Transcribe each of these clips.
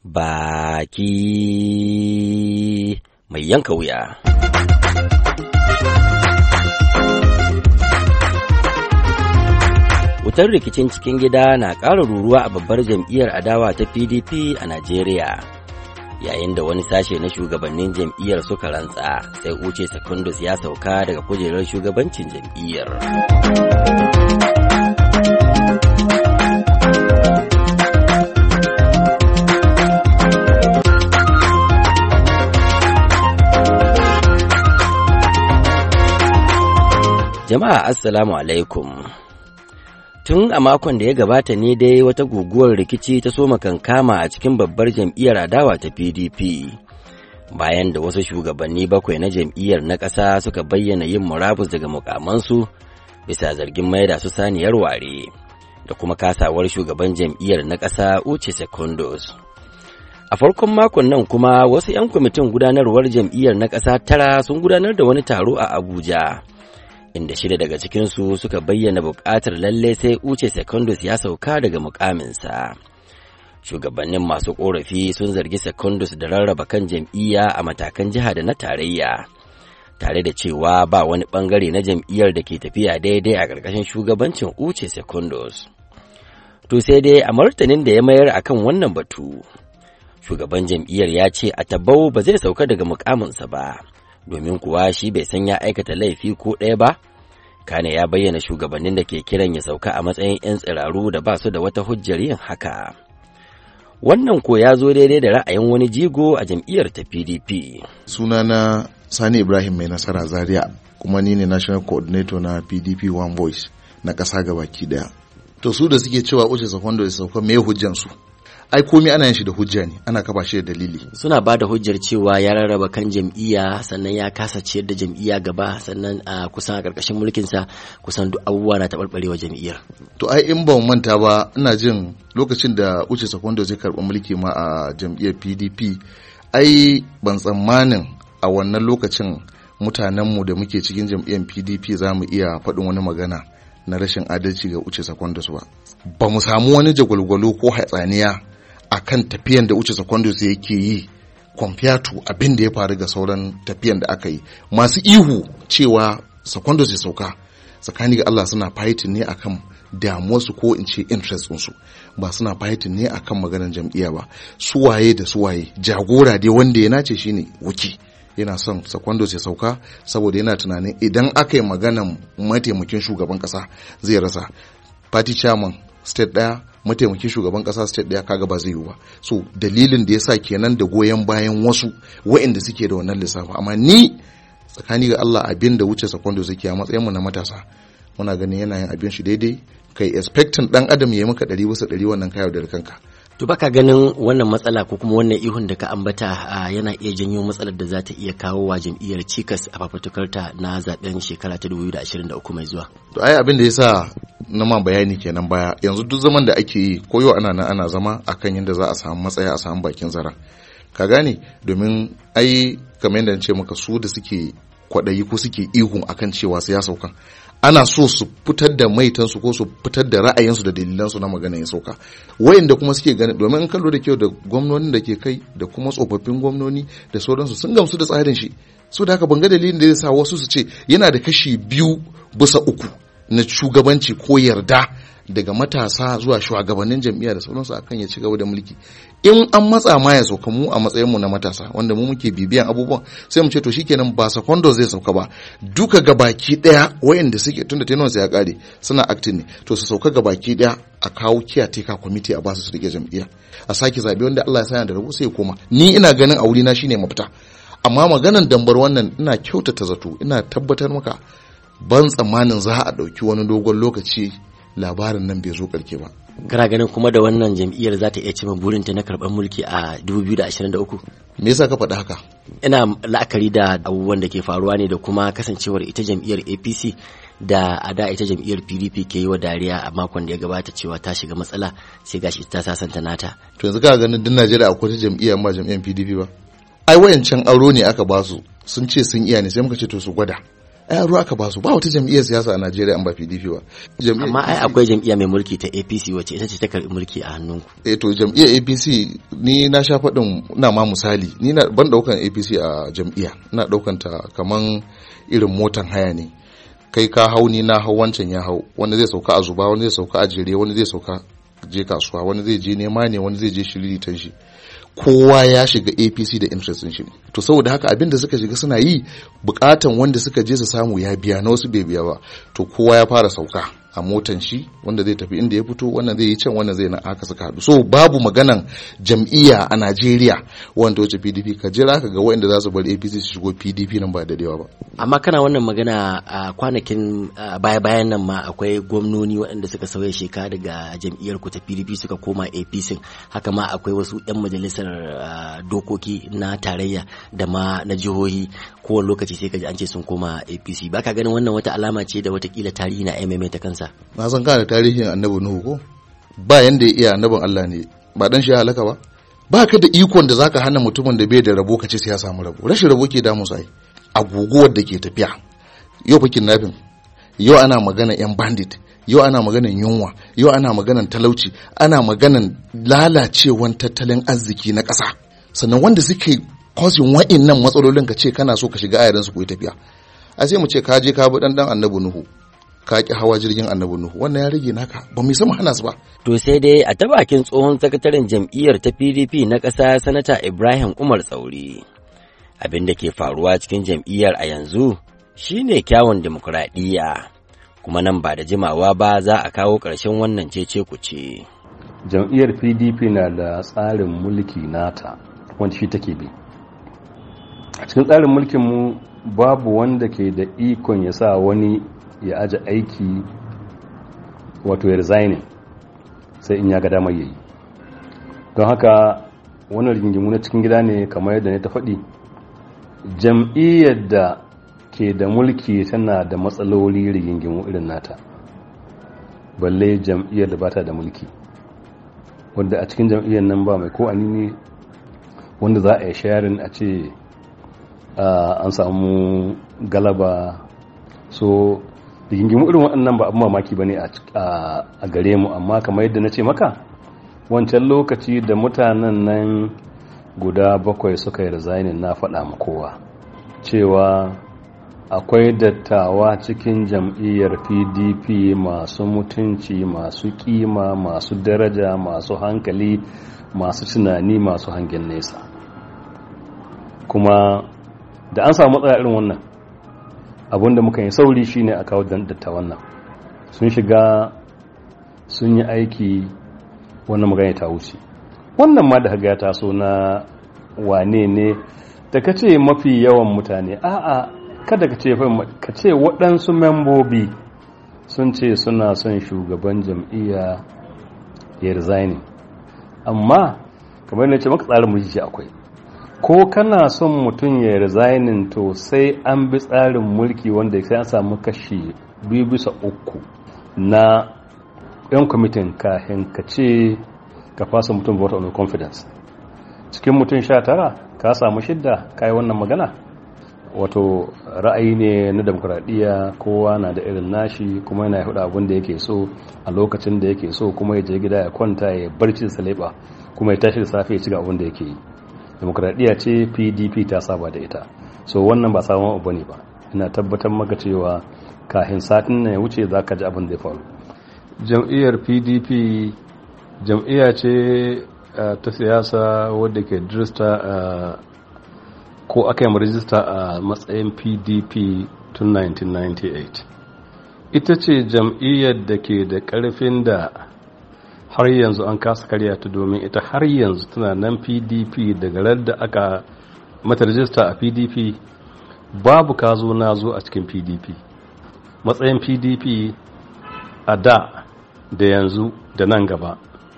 baki mai yanka wuya. Wutar rikicin cikin gida na ƙara ruruwa a babbar jam'iyyar adawa ta PDP a Najeriya. Yayin da wani sashe na shugabannin jam'iyyar suka rantsa, sai Uche Secondus ya sauka daga kujerar shugabancin jam'iyyar. Jama'a assalamu alaikum. Tun a makon da ya gabata ne dai wata guguwar rikici ta soma kankama a cikin babbar jam'iyyar adawa ta PDP. Bayan da wasu shugabanni bakwai na jam'iyyar na ƙasa suka bayyana yin murabus daga mukamansu bisa zargin maida su saniyar ware da kuma kasawar shugaban jam'iyyar na ƙasa Uche Secondus. A farkon makon nan kuma wasu 'yan kwamitin gudanarwar jam'iyyar na ƙasa 9 sun gudanar da wani taro a Abuja, inda 6 daga cikinsu suka bayyana buƙatar lalle sai Uche Secondus ya sauka daga mukaminsa. Shugabannin masu ƙorafi sun zargi Secondus da rarraba kan jam'iyya a matakan jiha da na tarayya, tare da cewa ba wani ɓangare na jam'iyyar da ke tafiya daidai a ƙarƙashin shugabancin Uche Secondus. To sai dai a martanin da ya mayar akan wannan batu, shugaban jam'iyyar ya ce a tabbau ba zai sauka daga mukaminsa ba, domin kuwa shi bai san ya aikata laifi ko ɗaya ba. Kane ya bayyana shugabannin da ke kiran ya sauka a matsayin 'yan tsiraru da ba su da wata hujjar yin haka. Wannan ko ya zo daidai da ra'ayin wani jigo a jam'iyyar ta PDP. Sunana Sani Ibrahim Mai Nasara Zaria, kuma ni ne National Coordinator na PDP One Voice na ƙasa gabaki daya. To su da suke cewa Uche Secondus ya sauka, me hujjansu? Ai komai ana yin shi da hujja ne, ana kafa shi da dalili. Suna ba da hujjar cewa ya rarraba kan jam'iyya, sannan ya kasa ciyar da jam'iyya gaba, sannan a kusan a ƙarƙashin mulkinsa kusan duk abubuwa na taɓarɓarewa jam'iyyar. To ai in ba mu manta ba, ina jin lokacin da Uche Secondus zai karɓi mulki ma a jam'iyyar PDP, ai ban tsammanin a wannan lokacin mutanenmu da muke cikin jam'iyyar PDP za mu iya faɗin wani magana na rashin adalci ga Uche Secondus ba. Ba mu samu wani jagwalgwalo ko hatsaniya akan tafiyan da Uche Secondus yake yi compared to abin da ya faru ga sauran tafiyan da aka yi. Masu ihu cewa Secondus ya sauka, tsakani ga Allah suna fighting ne akan damuwarsu ko in ce interest ɗinsu, ba suna fighting ne akan maganar jam'iyya ba. Suwaye da suwaye, jagora dai wanda ya nace shine Wuki, yana son Secondus ya sauka saboda yana tunanin idan aka yi maganar mataimakin shugaban kasa zai rasa party chairman state daya, mataimakin shugaban kasa state daya, kaga ba zai yi ba. So dalilin da yasa kenan da goyen bayan wasu waɗanda suke da wannan lissafi. Amma ni tsakani ga Allah abin da Uche Secondus yake a matsayin mu na matasa, muna ganin yana yin abin shi daidai. Kai expecting dan adam ya yi maka 100% wannan kayo da kanka. To baka ganin wannan matsala ko kuma wannan ihun da ka ambata yana iya janyo matsalar da za ta iya kawo wa jam'iyyar cikas a fafatukarta na zaben shekara ta 2023 mai zuwa? To ai abin da yasa na ma bayani kenan baya, yanzu duk zaman da ake yi ko yau ana zama akan yadda za a samu matsaya, a samu bakin zara, ka gane. Domin ai kamar yadda ce maka, su da suke kwaɗayi ko suke ihu akan cewa sai ya sauka, ana so su fitar da maitansu ko su fitar da ra'ayinsu da dalilansu na magana ya sauka. Wayanda kuma suke gani, domin in kallo da kyau da gwamnonin da ke kai da kuma tsofaffin gwamnoni da sauransu sun gamsu da tsarin shi, so da haka ban ga dalilin da zai sa wasu su ce yana da kashi 2/3 na shugabanci ko yarda daga matasa zuwa shugabannin jam'iyya da sauransu akan ya ci gaba da mulki. In an matsa ma ya sauka, mu a matsayinmu na matasa wanda mu muke bibiyan abubuwan, sai mu ce to shikenan ba Secondus zai sauka ba, duka gabaki daya wayanda suke tunda tenonsa ya kare suna acting ne, to su sauka gabaki daya, a kawo caretaker committee a basu su rike jam'iyya, a sake zabe wanda Allah ya sanya da rabu sai ya koma. Ni ina ganin a wuri na shine mafita. Amma maganan dambar wannan, ina kyautata zato, ina tabbatar maka ban tsammanin za a dauki wani dogon lokaci labarin nan bai zo karke ba. Kana ganin kuma da wannan jam'iyyar za ta iya cimma burinta na karɓar mulki a 2023? Me yasa ka faɗi haka? Ina la'akari da abubuwan da ke faruwa ne da kuma kasancewar ita jam'iyyar APC da a da ita jam'iyyar PDP ke yi wa dariya a makon da ya gabata cewa ta shiga matsala, sai gashi ta sasanta nata. To yanzu ka ganin duk Najeriya akwai ta jam'iyya ba jam'iyyar PDP ba? Ai wayancan aro ne aka ba su, sun ce sun iya ne, sai muka ce to su gwada. ai ruwa aka ba su, ba wata jam'iyyar siyasa a Najeriya an ba PDP ba. Amma ai akwai jam'iyya mai mulki ta APC wacce ita ce ta karbi mulki a hannunku. To jam'iyyar APC ni na sha faɗin na ma misali, ni na ban daukan APC a jam'iyya, ina daukan ta kaman irin motan haya ne. Kai ka hau ni na hau, wancan ya hau, wani zai sauka a Zuba, wani zai sauka a Jere, wani zai sauka je kasuwa, wani zai je nema ne, wani zai je shiriritan shi. Kowa ya shiga APC da interest din shi ne. To saboda haka abinda suka shiga suna yi, bukatan wanda suka je su samu ya biya, na wasu bai biya ba. To kowa ya fara sauka a motan shi, wanda zai tafi inda ya fito, wannan zai yi can, wannan zai na aka suka haɗu. So babu maganan jam'iyya a Najeriya wanda wace PDP, ka jira ka ga waɗanda za su bar APC su shigo PDP nan ba da dadewa ba. Amma kana wannan magana a kwanakin baya-bayan nan ma akwai gwamnoni waɗanda suka sauya sheka daga jam'iyyar ku ta PDP suka koma APC. Haka ma akwai wasu 'yan majalisar dokoki na tarayya da ma na jihohi, kowane lokaci sai ka ji an ce sun koma APC. Baka ganin wannan wata alama ce da watakila tarihi na MMA ta kansa? Na san kana tarihin annabi Nuhu ko? Ba yanda ya iya, annabin Allah ne, ba dan shi halaka ba. Ba ka da ikon da zaka hana mutumin da bai da rabo ka ce sai ya samu rabo. Rashin rabo ke damu sai. A guguwar da ke tafiya. Yau fa kidnapping. Yau ana magana yan bandit. Yau ana maganan yunwa. Yau ana maganan talauci. Ana maganan lalacewan tattalin arziki na ƙasa. Sannan wanda suke causing wa'innan matsalolin ka ce kana so ka shiga ayarin su ku yi tafiya. A sai mu ce ka je ka bi dan annabi Nuhu. Ka ki hawa jirgin annabi Nuhu, wannan ya rage naka, ba mu san hana su ba. To sai dai a tabakin tsohon sakataren jam'iyyar ta PDP na ƙasa Sanata Ibrahim Umar Tsauri, abin da ke faruwa cikin jam'iyyar a yanzu shine kyawun dimokuraɗiyya, kuma nan ba da jimawa ba za a kawo ƙarshen wannan cece kuce. Jam'iyyar PDP na da tsarin mulki nata wanda shi take bi. A cikin tsarin mulkin mu babu wanda ke da ikon ya sa wani ya aje aiki, wato ya resigning, sai in ya ga damar yayi. Don haka wannan rigingimu na cikin gida ne, kamar yadda ne ta faɗi. Jam'iyyar da ke da mulki tana da matsaloli rigingimu irin nata, balle jam'iyyar da bata da mulki, wanda a cikin jam'iyyar nan ba mai ko anini wanda za a yi sharing a ce an samu galaba. So rigingimu irin waɗannan ba abin mamaki ba ne a gare mu, amma kamar yadda na ce maka, wancan lokaci da mutanen nan guda 7 suka yi resignin, na faɗa ma kowa cewa akwai dattawa cikin jam'iyyar PDP masu mutunci, masu kima, masu daraja, masu hankali, masu tunani, masu hangen nesa. Kuma da an samu matsala irin wannan, abinda muka yi sauri shine a kawo dattawan nan sun shiga sun yi aiki, wannan magana ta wuce. Wannan ma da haga ya taso na wane ne da ka ce mafi yawan mutane, a'a kada ka ce waɗansu membobi sun ce suna son shugaban jam'iyya ya resigning, amma kamar ne ce maka tsarin mulki akwai, ko kana son mutum ya resigning to sai an bi tsarin mulki wanda sai an samu kashi 2/3 na 'yan kwamitin kafin ka ce ka fasa mutum vote of no confidence. Cikin mutum 19 ka samu 6 ka yi wannan magana. Wato ra'ayi ne na demokuraɗiyya, kowa na da irin nashi, kuma yana hudu abin da yake so a lokacin da yake so, kuma ya je gida ya kwanta ya barci da saleba, kuma ya tashi da safe ya ci ga abin da yake yi. Demokradiyya ce, PDP ta saba da ita, so wannan ba sabon abu ne ba. Ina tabbatar maka cewa kafin satin na ya wuce za ka ji abin da ya faru. Jam'iyyar PDP jam'iyya ce ta siyasa wadda ke rijista ko aka yi rijista a matsayin PDP tun 1998. Ita ce jam'iyyar da ke da ƙarfin da har yanzu an kasa karya ta, domin ita har yanzu tana nan PDP. Daga radda aka mata rajista a PDP babu kazo na zo a cikin PDP. Matsayin PDP a da yanzu da nan gaba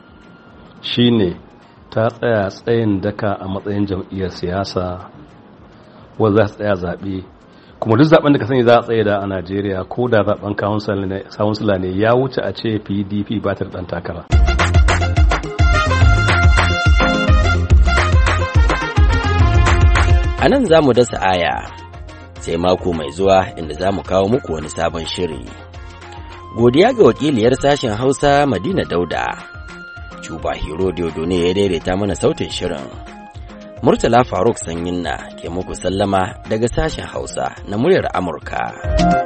shine ta tsaya tsayin daka a matsayin jam'iyyar siyasa wanda za su tsaya zaɓe, kuma duk zaɓen da ka sani za a tsaye da a Najeriya, ko da zaɓen kawunsula ne, ya wuce a ce PDP ba ta da ɗan takara. A nan za mu dasa aya, sai mako mai zuwa inda za mu kawo muku wani sabon shiri. Godiya ga wakiliyar sashen Hausa Madina Dauda. Cuba Hero Diodone ya daidaita mana sautin shirin. Murtala Faruk Sanyinna ke muku sallama daga sashen Hausa na muryar Amurka.